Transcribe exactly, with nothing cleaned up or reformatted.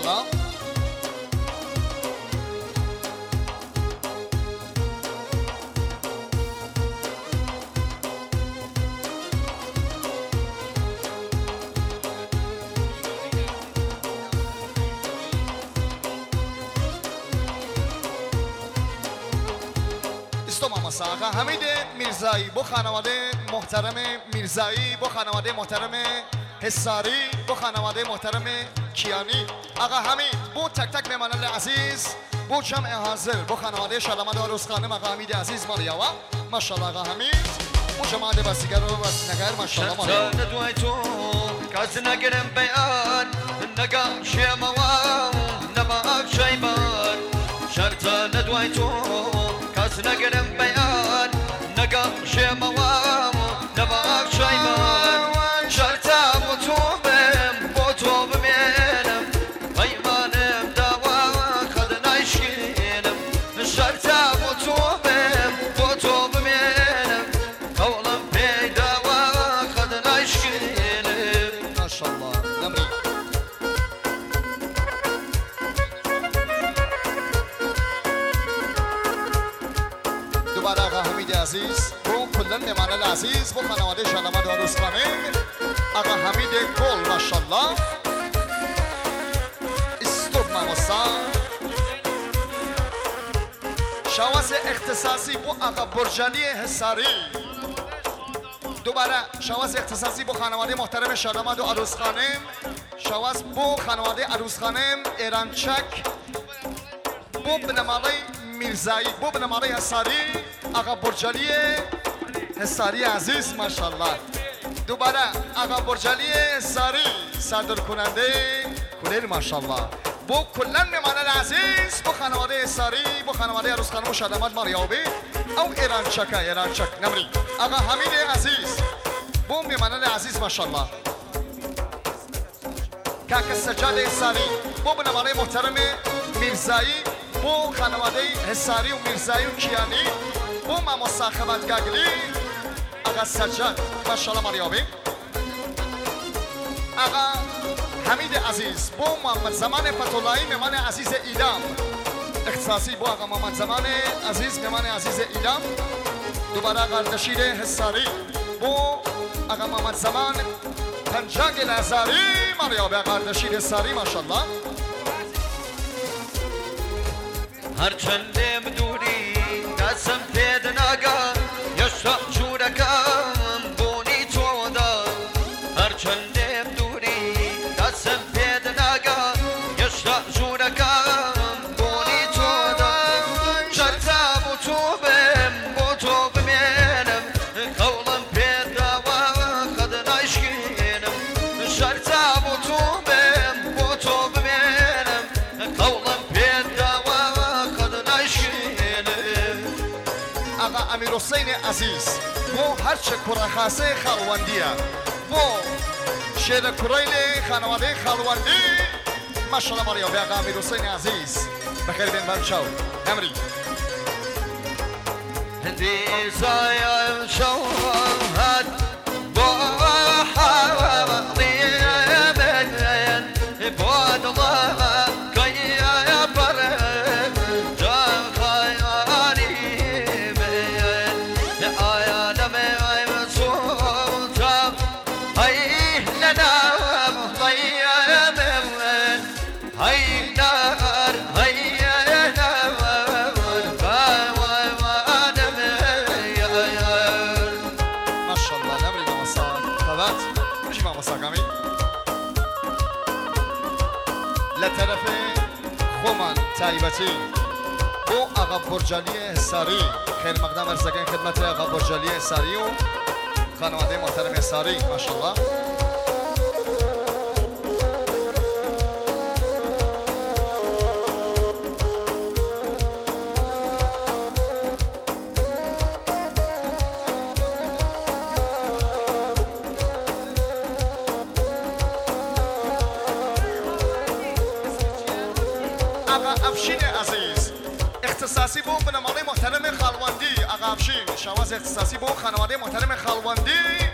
ماشاءالله. آقا حمید میرزایی با خانواده محترم میرزایی، با خانواده محترم حساری، با خانواده محترم کیانی. آقا حمید با تک تک مهمانان عزیز، با جمع حاضر، با خانواده شادامد عروس خانم آقا حمید عزیز ماریاوا. ماشاءالله آقا حمید با جماعت بسیگر و بسنگر ماشاءالله ماریاوا. شرط ندوی تو کس نگرم بیان نگم شیموان نباق شیبان. شرط ندوی تو کس نگرم بیان نگم شیموان نباق شیبان. شرطم و تو بم با تو بمینم پیمانم دوا خد نشینم. شرطم و تو بم با تو بمینم قولم پیدا و خد نشینم. ماشاءالله نمری دوباره آقا حمید عزیز با کلن مهمان عزیز با خانواده شادامد عروس خانم آقا حمید گل ماشاءالله. استوب ماموسا شواس اختصاصی با آقا برجانی حساری. دوباره شواس اختصاصی با خانواده محترم شادامد و عروس خانم. شواس با خانواده عروس خانم ایرانچک با بنمالی میرزایی، با بنمالی حساری آقا برجانی حساری عزیز ماشاءالله. دوباره آقا برجانی حساری صدر کننده کلیر ماشاءالله. با کلن میهمانان عزیز با خانواده حساری، با خانواده عروس خانم و شادامد ماریابی او ایرانچک ایرانچک نمری آقا حمید عزیز با میهمانان عزیز ماشاءالله. کاک سجاد حساری با بنمالی محترم میرزایی، با خانواده حساری و میرزایی و کیانی، با ماموسا خبرگاگلی آقا سجاد ماشاءالله ماریابی. آقا حمید عزیز با محمد زمان فتولایی مهمان عزیز ایدام اختصاصی با آقا محمد زمان عزیز مهمان عزیز ایدام. دوباره آقا اردشیر حساری با آقا محمد زمان پنجاگ لازاری ماریابی. آقا اردشیر حساری ماشاءالله. هرچندم دوری دستم پید نگم یشتا جورکم بونی تو دا. هرچندم دوری دستم پید نگم یشتا جورکم بونی تو دا. شرطم و تو بم با تو بمینم قولم پیدا و خد نشینم. شرطم و تو بم با تو بمینم قولم پیدا آقا امیر حسین عزیز با هرچه کره خاصه خالوندیه با شیر کریل خانواده خالوندی ماشاءالله ماریابی. آقا امیر حسین عزیز بخیر بین برچاو نمری هندی زایم شوهد با حوالی من بود الله کیا بره جان خیالی من آیا نمی سوزم ای ندم ضیم من ای نار ای لطرف خومن تایبتی با آقا برجانی حساری خیر مقدم ارزگین خدمت آقا برجانی حساری و خانواده محترم حساری ماشاءالله. آقا افشین عزیز اختصاصی با بنمالی محترم خالوندی. آقا افشین شواز اختصاصی با خانواده محترم خالوندی